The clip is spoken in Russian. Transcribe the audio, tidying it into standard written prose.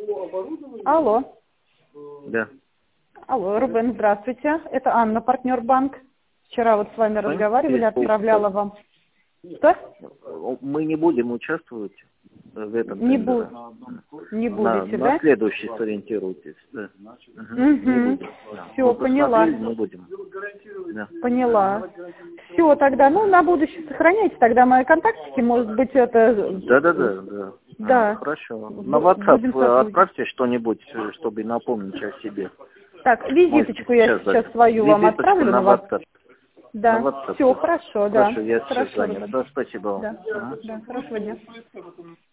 Алло. Да. Алло, Рубен, здравствуйте. Это Анна, партнер банк. Вчера вот с вами разговаривали, отправляла вам. Что? Мы не будем участвовать в этом Не тендере. Не будете, на да? следующий сориентируйтесь. Да. Угу. Все, поняла. Мы будем. Да. Поняла. Все, тогда, ну, на будущее сохраняйте тогда мои контактики, может быть, это... Да. Да. Хорошо. На WhatsApp Будем сотрудничать. отправьте что-нибудь, чтобы напомнить о себе. Так, визиточку я сейчас свою вам Визиточку отправлю на WhatsApp. Да, На WhatsApp. все, хорошо, да. Хорошо, я сейчас Хорошо, занят. Рубен. Да, спасибо вам. Да, да, хорошего дня.